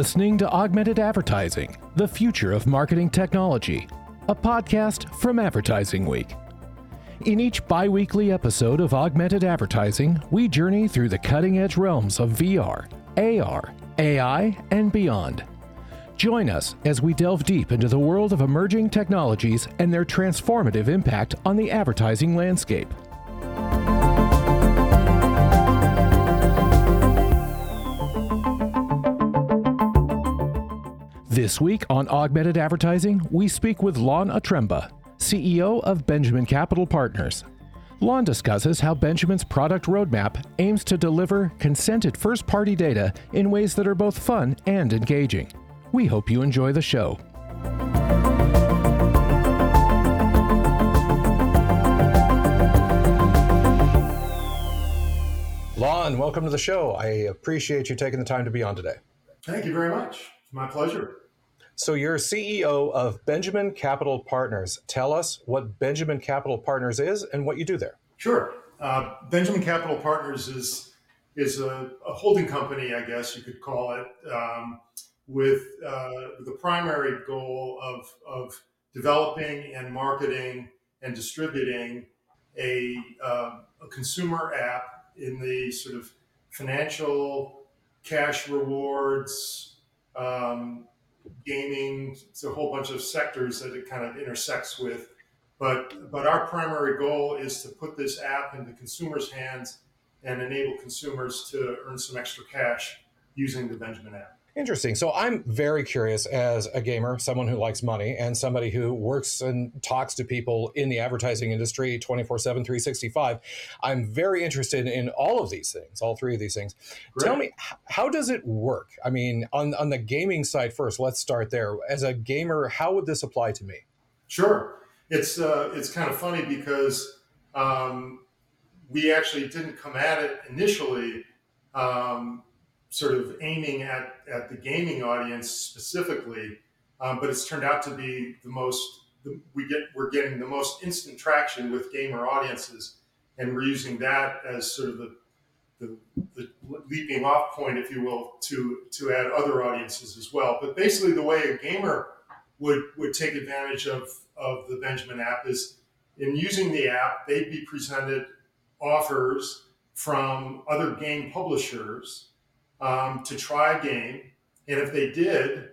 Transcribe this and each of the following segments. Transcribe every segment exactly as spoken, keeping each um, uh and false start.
listening to Augmented Advertising, the future of marketing technology, a podcast from Advertising Week. In each bi-weekly episode of Augmented Advertising, we journey through the cutting-edge realms of V R, A R, A I, and beyond. Join us as we delve deep into the world of emerging technologies and their transformative impact on the advertising landscape. This week on Augmented Advertising, we speak with Lon Atremba, C E O of Benjamin Capital Partners. Lon discusses how Benjamin's product roadmap aims to deliver consented first-party data in ways that are both fun and engaging. We hope you enjoy the show. Lon, welcome to the show. I appreciate you taking the time to be on today. Thank you very much. It's my pleasure. So you're C E O of Benjamin Capital Partners. Tell us what Benjamin Capital Partners is and what you do there. Sure. Uh, Benjamin Capital Partners is is a, a holding company, I guess you could call it, um, with uh, the primary goal of, of developing and marketing and distributing a, uh, a consumer app in the sort of financial, cash rewards, um, gaming. It's a whole bunch of sectors that it kind of intersects with. But but our primary goal is to put this app into consumers' hands and enable consumers to earn some extra cash using the Benjamin app. Interesting. So I'm very curious as a gamer, someone who likes money, and somebody who works and talks to people in the advertising industry twenty-four seven, three sixty-five. I'm very interested in all of these things, all three of these things. Great. Tell me, how does it work? I mean, on, on the gaming side first, let's start there. As a gamer, how would this apply to me? Sure. It's, uh, it's kind of funny because um, we actually didn't come at it initially um, sort of aiming at, at the gaming audience specifically, um, but it's turned out to be the most, the, we get, we're getting the most instant traction with gamer audiences, and we're using that as sort of the, the, the leaping off point, if you will, to, to add other audiences as well. But basically the way a gamer would, would take advantage of, of the Benjamin app is in using the app, they'd be presented offers from other game publishers Um, to try a game, and if they did,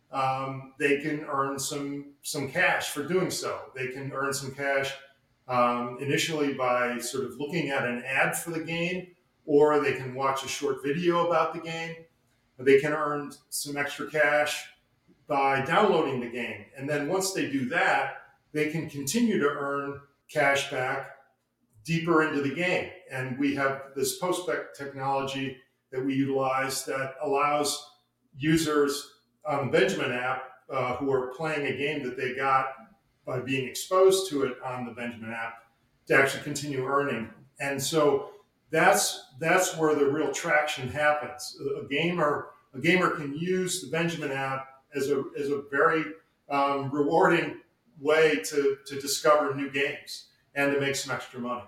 um, they can earn some some cash for doing so. They can earn some cash um, initially by sort of looking at an ad for the game, or they can watch a short video about the game. They can earn some extra cash by downloading the game, and then once they do that, they can continue to earn cash back deeper into the game. And we have this post-spec technology that we utilize that allows users on the Benjamin app uh, who are playing a game that they got by being exposed to it on the Benjamin app to actually continue earning. And so that's that's where the real traction happens. A gamer a gamer can use the Benjamin app as a as a very um, rewarding way to to discover new games and to make some extra money.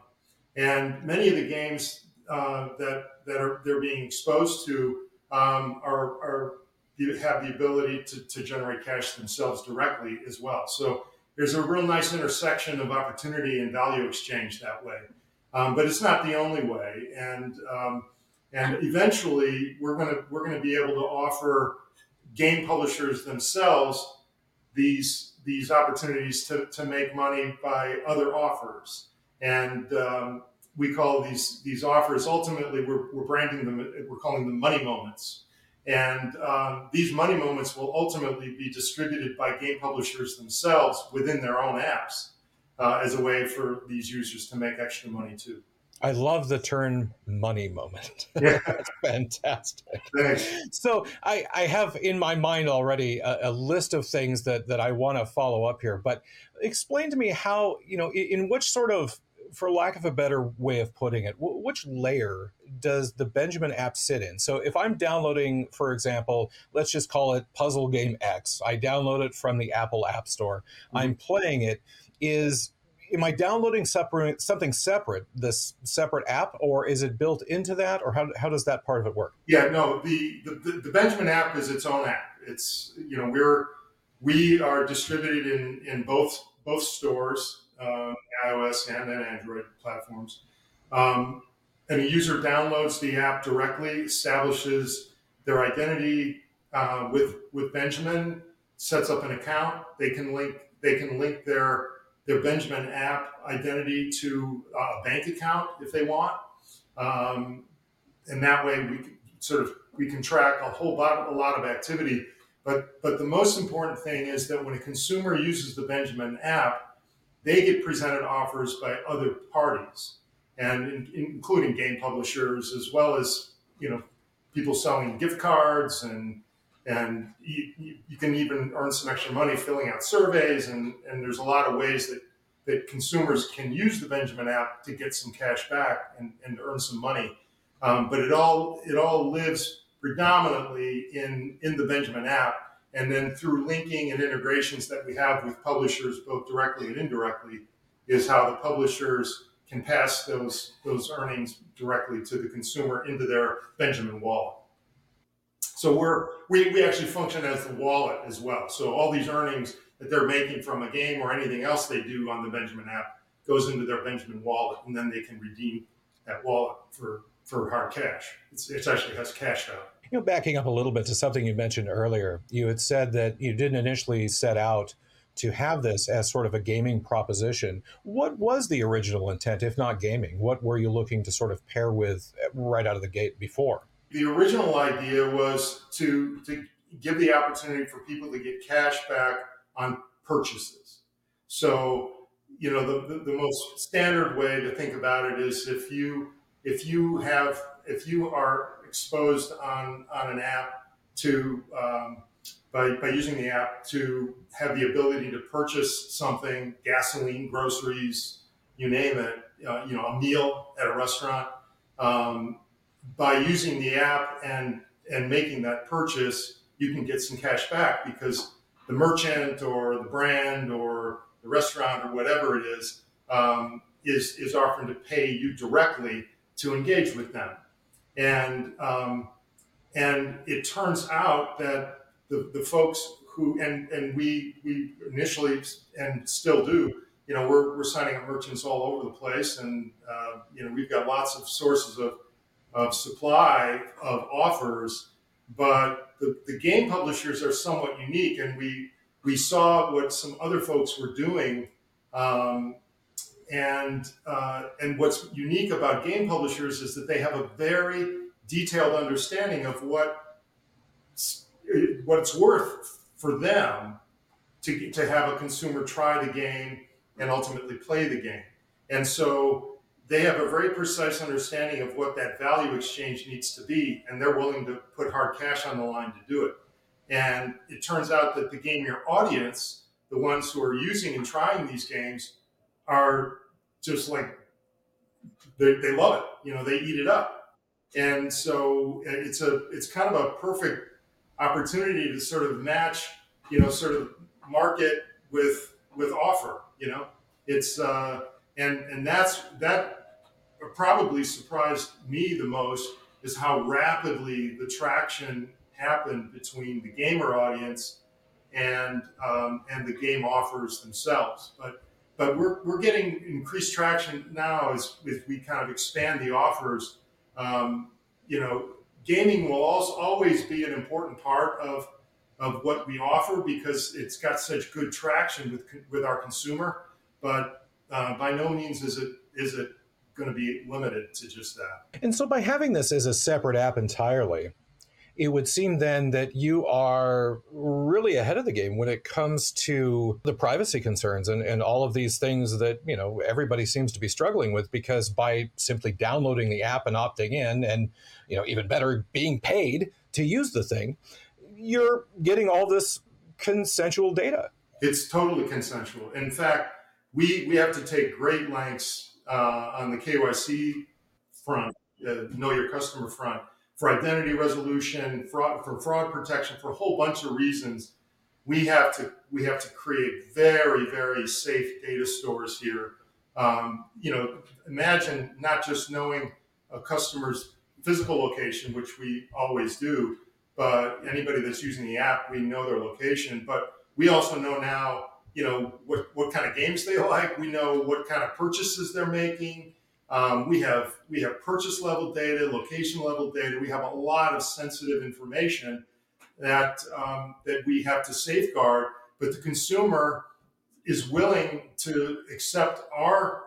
And many of the games uh, that that are they're being exposed to um, are, are have the ability to, to generate cash themselves directly as well. So there's a real nice intersection of opportunity and value exchange that way. Um, but it's not the only way. And um, and eventually we're gonna we're gonna be able to offer game publishers themselves these these opportunities to, to make money by other offers. And um, we call these these offers, ultimately, we're, we're branding them, we're calling them money moments. And um, these money moments will ultimately be distributed by game publishers themselves within their own apps uh, as a way for these users to make extra money too. I love the term money moment. Yeah. That's fantastic. Thanks. So I, I have in my mind already a, a list of things that, that I want to follow up here, but explain to me how, you know, in, in which sort of, for lack of a better way of putting it, w- which layer does the Benjamin app sit in? So if I'm downloading, for example, let's just call it Puzzle Game X, I download it from the Apple App Store, mm-hmm. I'm playing it, is am I downloading separate, something separate, this separate app, or is it built into that, or how, how does that part of it work? Yeah, no, the, the, the Benjamin app is its own app. It's, you know, we're, we are distributed in, in both, both stores, uh, iOS and then Android platforms. Um, and a user downloads the app directly, establishes their identity uh, with, with Benjamin, sets up an account. They can link, they can link their, their Benjamin app identity to a bank account if they want. Um, and that way we can sort of, we can track a whole lot, a lot of activity. But, but the most important thing is that when a consumer uses the Benjamin app, they get presented offers by other parties, and in, including game publishers, as well as, you know, people selling gift cards, and and you, you can even earn some extra money filling out surveys, and, and there's a lot of ways that, that consumers can use the Benjamin app to get some cash back and, and earn some money. Um, but it all it all lives predominantly in, in the Benjamin app, and then through linking and integrations that we have with publishers, both directly and indirectly, is how the publishers can pass those those earnings directly to the consumer into their Benjamin wallet. So we're we, we actually function as the wallet as well. So all these earnings that they're making from a game or anything else they do on the Benjamin app goes into their Benjamin wallet, and then they can redeem that wallet for, for hard cash. It's, it actually has cash out. You know, backing up a little bit to something you mentioned earlier, you had said that you didn't initially set out to have this as sort of a gaming proposition. What was the original intent, if not gaming? What were you looking to sort of pair with right out of the gate before? The original idea was to, to give the opportunity for people to get cash back on purchases. So, you know, the, the, the most standard way to think about it is if you if you have if you are exposed on, on an app to um, by, by using the app to have the ability to purchase something, gasoline, groceries, you name it, uh, you know, a meal at a restaurant, um, by using the app and and making that purchase, you can get some cash back because the merchant or the brand or the restaurant or whatever it is um, is is offering to pay you directly to engage with them. And um, and it turns out that the, the folks who and and we we initially and still do, you know, we're we're signing up merchants all over the place, and uh, you know, we've got lots of sources of of supply of offers, but the, the game publishers are somewhat unique, and we we saw what some other folks were doing, um, and uh, and what's unique about game publishers is that they have a very detailed understanding of what what it's worth for them to to have a consumer try the game and ultimately play the game, and so they have a very precise understanding of what that value exchange needs to be, and they're willing to put hard cash on the line to do it. And it turns out that the gamer audience, the ones who are using and trying these games, are just like, they, they love it. You know, they eat it up. And so it's a it's kind of a perfect opportunity to sort of match, you know, sort of market with with offer. You know, it's uh, and and that's that. Probably surprised me the most is how rapidly the traction happened between the gamer audience and um, and the game offers themselves. But but we're we're getting increased traction now as, as we kind of expand the offers. Um, you know, gaming will also always be an important part of of what we offer because it's got such good traction with with our consumer. But uh, by no means is it is it going to be limited to just that. And so by having this as a separate app entirely, it would seem then that you are really ahead of the game when it comes to the privacy concerns and, and all of these things that, you know, everybody seems to be struggling with, because by simply downloading the app and opting in and, you know, even better, being paid to use the thing, you're getting all this consensual data. It's totally consensual. In fact, we, we have to take great lengths Uh, on the K Y C front, uh, know your customer front, for identity resolution, fraud, for fraud protection, for a whole bunch of reasons. We have to we have to create very very safe data stores here Um, you know, imagine not just knowing a customer's physical location, which we always do, but anybody that's using the app, we know their location. But we also know now, you know, what, what kind of games they like. We know what kind of purchases they're making. Um, we have we have purchase level data, location level data. We have a lot of sensitive information that um, that we have to safeguard. But the consumer is willing to accept our,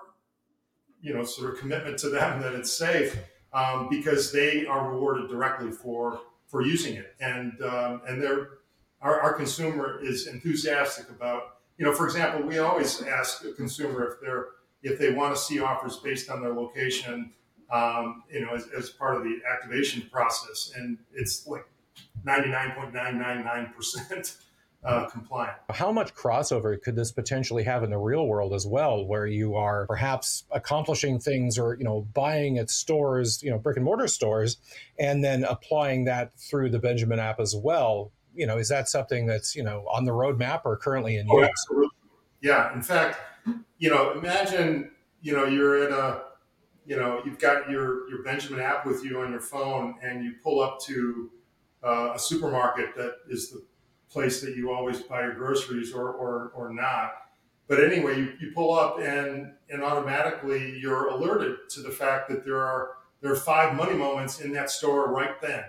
you know, sort of commitment to them that it's safe, um, because they are rewarded directly for for using it, and um, and they're our, our consumer is enthusiastic about. You know, for example, we always ask a consumer if they're if they want to see offers based on their location, um, you know, as, as part of the activation process, and it's like ninety-nine point nine nine nine percent uh, compliant. How much crossover could this potentially have in the real world as well, where you are perhaps accomplishing things or, you know, buying at stores, you know, brick and mortar stores, and then applying that through the Benjamin app as well? You know, is that something that's, you know, on the roadmap or currently in Oh, use? absolutely. Yeah. In fact, you know, imagine, you know, you're in a, you know, you've got your, your Benjamin app with you on your phone, and you pull up to uh, a supermarket that is the place that you always buy your groceries, or, or, or not. But anyway, you, you pull up, and, and automatically you're alerted to the fact that there are, there are five money moments in that store right then.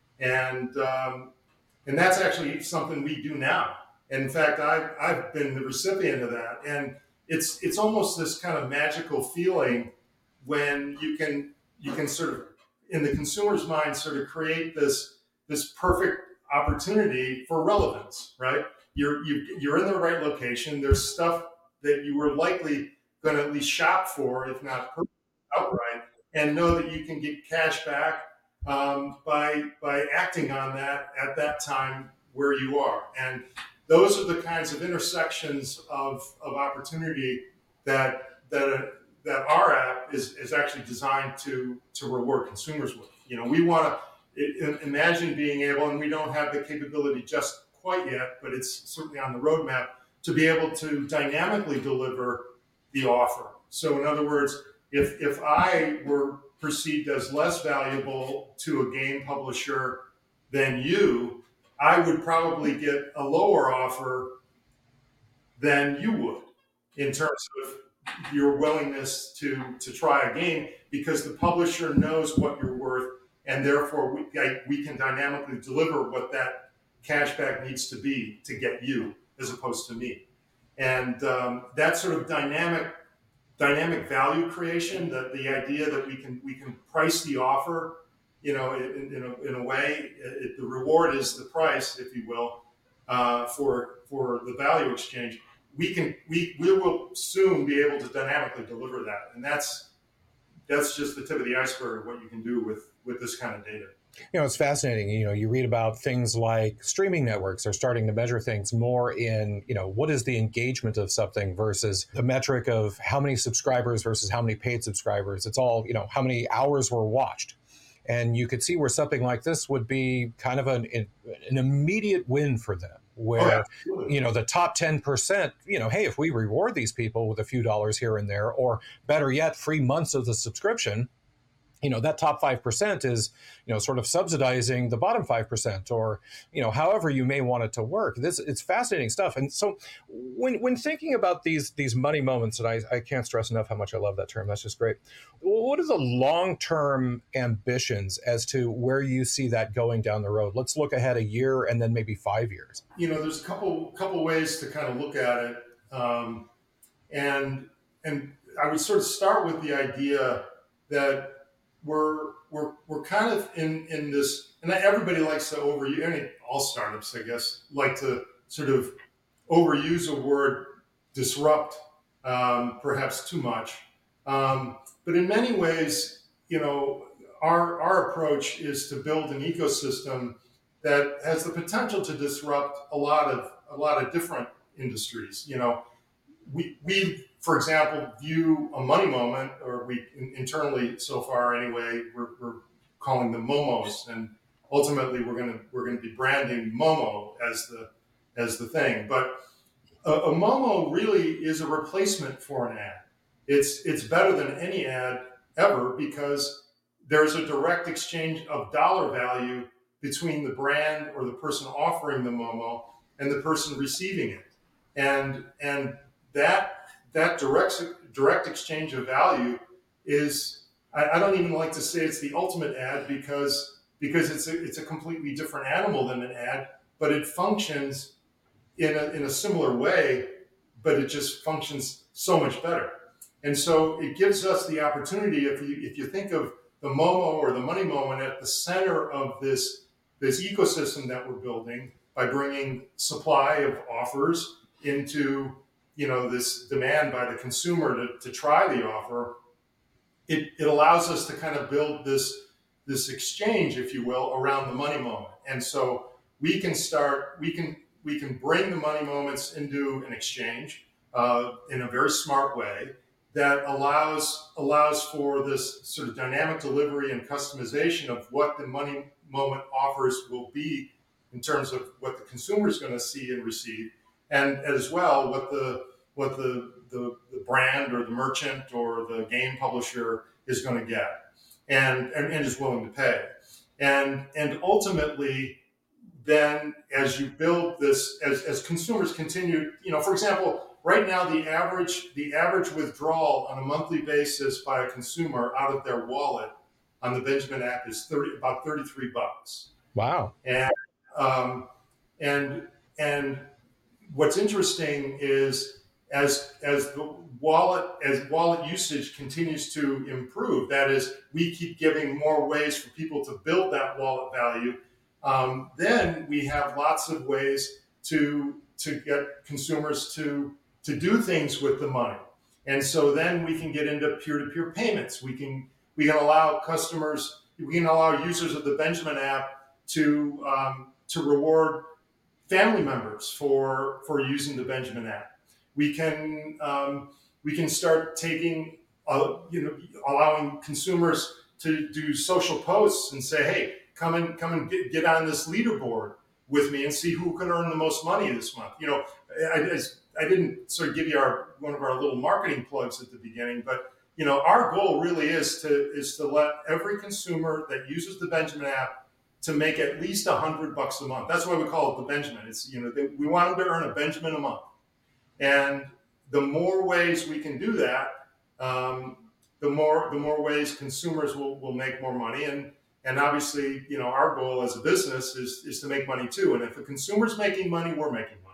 And, um, and that's actually something we do now. And in fact, I've, I've been the recipient of that. And it's, it's almost this kind of magical feeling when you can, you can sort of, in the consumer's mind, sort of create this, this perfect opportunity for relevance, right? You're, you, you're in the right location. There's stuff that you were likely going to at least shop for, if not outright, and know that you can get cash back um, by by acting on that at that time where you are. And those are the kinds of intersections of, of opportunity that that that our app is, is actually designed to to reward consumers with. You know, we want to imagine being able, and we don't have the capability just quite yet, but it's certainly on the roadmap, to be able to dynamically deliver the offer. So in other words, if if I were perceived as less valuable to a game publisher than you, I would probably get a lower offer than you would in terms of your willingness to, to try a game, because the publisher knows what you're worth, and therefore we, we can dynamically deliver what that cashback needs to be to get you as opposed to me. And um, that sort of dynamic dynamic value creation, that the idea that we can we can price the offer, you know, in, in, a, in a way, it, the reward is the price, if you will, uh, for for the value exchange. We can we we will soon be able to dynamically deliver that, and that's that's just the tip of the iceberg of what you can do with with this kind of data. You know, it's fascinating. You know, you read about things like streaming networks are starting to measure things more in, you know, what is the engagement of something versus the metric of how many subscribers versus how many paid subscribers. It's all, you know, how many hours were watched. And you could see where something like this would be kind of an, an immediate win for them, where, oh, you know, the top ten percent, you know, hey, if we reward these people with a few dollars here and there, or better yet, free months of the subscription, you know, that top five percent is, you know, sort of subsidizing the bottom five percent, or, you know, however you may want it to work. This, it's fascinating stuff. And so when when thinking about these these money moments, and I, I can't stress enough how much I love that term, that's just great. What are the long-term ambitions as to where you see that going down the road? Let's look ahead a year and then maybe five years. You know, there's a couple couple ways to kind of look at it. Um, and and I would sort of start with the idea that We're we're we're kind of in, in this, and everybody likes to overuse. I mean, all startups, I guess, like to sort of overuse a word, disrupt, um, perhaps too much. Um, but in many ways, you know, our our approach is to build an ecosystem that has the potential to disrupt a lot of a lot of different industries. You know, we we. For example, view a money moment, or we internally so far anyway, we're, we're calling them Momos, and ultimately we're going to we're going to be branding Momo as the as the thing. But a, a Momo really is a replacement for an ad. it's it's better than any ad ever because there's a direct exchange of dollar value between the brand or the person offering the Momo and the person receiving it. And and that that direct direct exchange of value is, I, I don't even like to say it's the ultimate ad because because it's a, it's a completely different animal than an ad, but it functions in a, in a similar way, but it just functions so much better. And so it gives us the opportunity, if you if you think of the Momo or the Money Moment at the center of this, this ecosystem that we're building by bringing supply of offers into, you know, this demand by the consumer to, to try the offer, it, it allows us to kind of build this, this exchange, if you will, around the Money Moment. And so we can start, we can we can bring the Money Moments into an exchange uh, in a very smart way that allows allows for this sort of dynamic delivery and customization of what the Money Moment offers will be in terms of what the consumer is going to see and receive, and as well what the what the, the the brand or the merchant or the game publisher is going to get and, and and is willing to pay. And and ultimately, then as you build this, as, as consumers continue, you know, for example, right now the average the average withdrawal on a monthly basis by a consumer out of their wallet on the Benjamin app is thirty about thirty-three bucks. Wow. And um, and and what's interesting is as as the wallet as wallet usage continues to improve, that is, we keep giving more ways for people to build that wallet value. Um, then we have lots of ways to to get consumers to to do things with the money, and so then we can get into peer-to-peer payments. We can we can allow customers, we can allow users of the Benjamin app to um, to reward family members for for using the Benjamin app. We can um, we can start taking uh, you know allowing consumers to do social posts and say, hey, come and come and get, get on this leaderboard with me and see who can earn the most money this month. You know, I, I, I didn't sort of give you our one of our little marketing plugs at the beginning, but you know, our goal really is to is to let every consumer that uses the Benjamin app to make at least a hundred bucks a month. That's why we call it the Benjamin. It's, you know, they, we want them to earn a Benjamin a month, and the more ways we can do that, um, the more the more ways consumers will, will make more money. And and obviously, you know, our goal as a business is is to make money too. And if a consumer's making money, we're making money.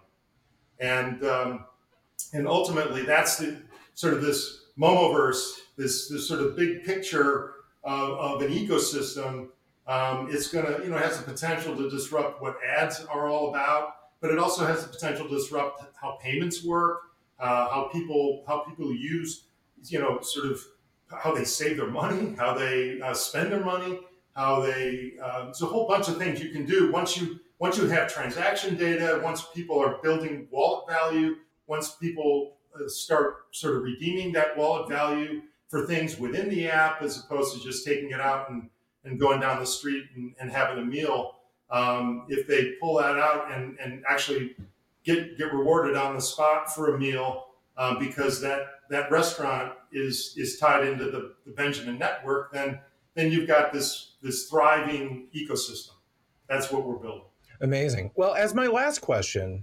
And um, and ultimately, that's the sort of this Momoverse, this this sort of big picture of, of an ecosystem. Um, it's gonna, you know, has the potential to disrupt what ads are all about, but it also has the potential to disrupt how payments work, uh, how people how people use, you know, sort of how they save their money, how they uh, spend their money, how they. Uh, there's a whole bunch of things you can do once you once you have transaction data. Once people are building wallet value. Once people uh, start sort of redeeming that wallet value for things within the app, as opposed to just taking it out and and going down the street and, and having a meal. Um, if they pull that out and, and actually get get rewarded on the spot for a meal, uh, because that that restaurant is is tied into the, the Benjamin network, then then you've got this this thriving ecosystem. That's what we're building. Amazing. Well, as my last question,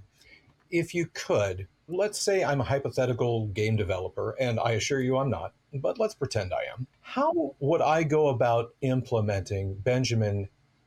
if you could, let's say I'm a hypothetical game developer, and I assure you I'm not, but let's pretend I am. How would I go about implementing Benjamin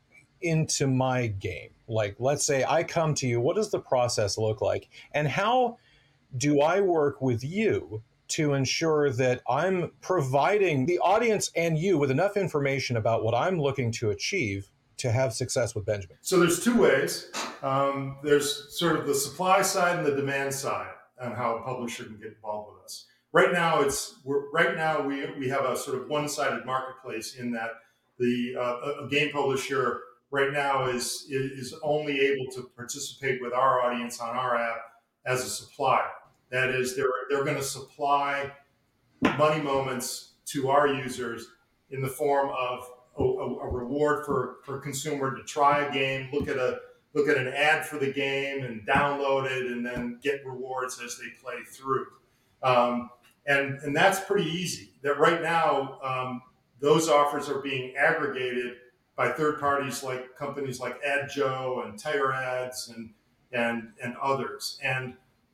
into my game? Like, let's say I come to you, what does the process look like? And how do I work with you to ensure that I'm providing the audience and you with enough information about what I'm looking to achieve to have success with Benjamin? So there's two ways. Um, there's sort of the supply side and the demand side on how a publisher can get involved with us. Right now, it's we're, right now we we have a sort of one-sided marketplace in that the uh, a game publisher right now is is only able to participate with our audience on our app as a supplier. That is, they're they're going to supply Money Moments to our users in the form of a, a reward for for a consumer to try a game, look at a look at an ad for the game, and download it, and then get rewards as they play through. Um, and and that's pretty easy. That right now, um, those offers are being aggregated by third parties like companies like AdJoe and Tire Ads and and and others. And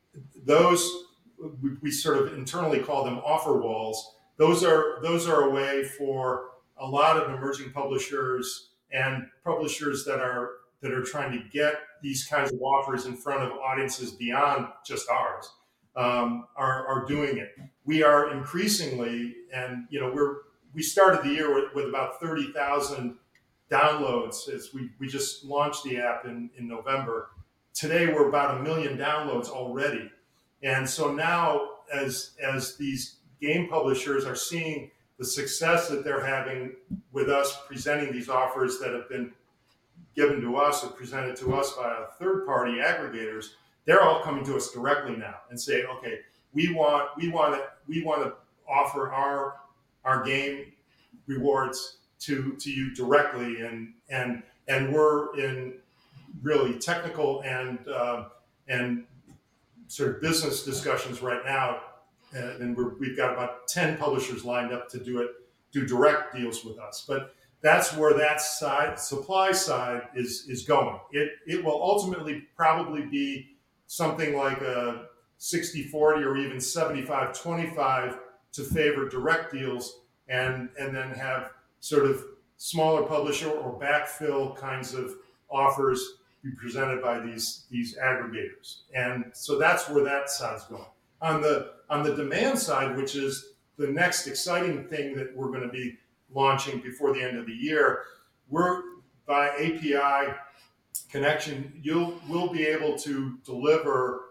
those we, we sort of internally call them offer walls. Those are those are a way for a lot of emerging publishers and publishers that are that are trying to get these kinds of offers in front of audiences beyond just ours, um, are, are doing it. We are increasingly, and you know, we're we started the year with, with about thirty thousand downloads as we, we just launched the app in, in November. Today we're about a million downloads already. And so now as as these game publishers are seeing the success that they're having with us presenting these offers that have been given to us or presented to us by third-party aggregators, they're all coming to us directly now and say, okay, we want we want to we want to offer our our game rewards to to you directly, and and and we're in really technical and uh, and sort of business discussions right now, and we're, we've got about ten publishers lined up to do it, do direct deals with us. But that's where that side, supply side, is is going. It it will ultimately probably be something like a sixty forty or even seventy-five twenty-five to favor direct deals, and and then have sort of smaller publisher or backfill kinds of offers be presented by these these aggregators. And so that's where that side's going. On the on the demand side, which is the next exciting thing that we're going to be launching before the end of the year, we're by A P I connection, you'll we'll be able to deliver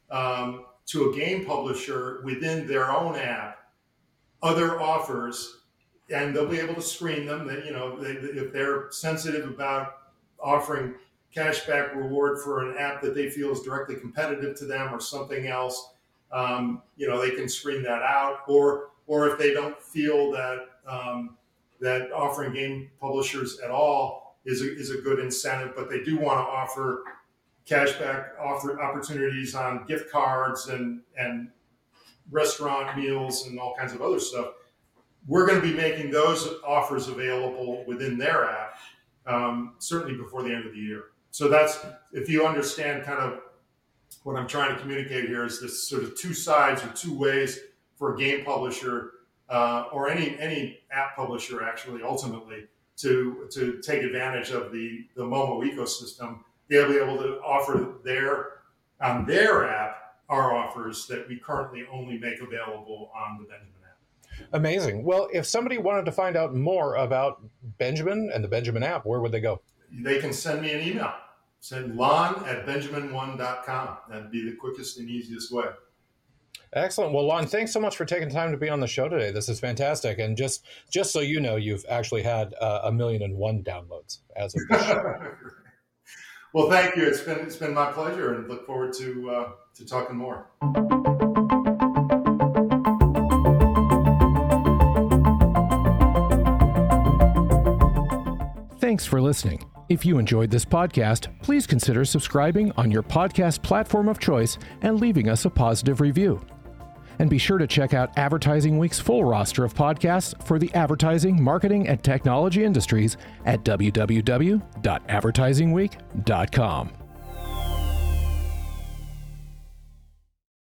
um, to a game publisher within their own app other offers, and they'll be able to screen them. That you know, they, if they're sensitive about offering cashback reward for an app that they feel is directly competitive to them or something else, um, you know, they can screen that out. Or or if they don't feel that um, that offering game publishers at all is a, is a good incentive, but they do want to offer cashback offer opportunities on gift cards and and restaurant meals and all kinds of other stuff, we're going to be making those offers available within their app, um, certainly before the end of the year. So that's, if you understand kind of what I'm trying to communicate here, is this sort of two sides or two ways for a game publisher uh, or any any app publisher actually ultimately to to take advantage of the, the Momo ecosystem. They'll be able to offer their on their app our offers that we currently only make available on the Benjamin app. Amazing. Well, if somebody wanted to find out more about Benjamin and the Benjamin app, where would they go? They can send me an email. Send lon at benjamin one dot com. That'd be the quickest and easiest way. Excellent. Well, Lon, thanks so much for taking time to be on the show today. This is fantastic. And just just so you know, you've actually had uh, a million and one downloads as of this show. Well, thank you. It's been it's been my pleasure, and look forward to uh, to talking more. Thanks for listening. If you enjoyed this podcast, please consider subscribing on your podcast platform of choice and leaving us a positive review. And be sure to check out Advertising Week's full roster of podcasts for the advertising, marketing, and technology industries at w w w dot advertising week dot com.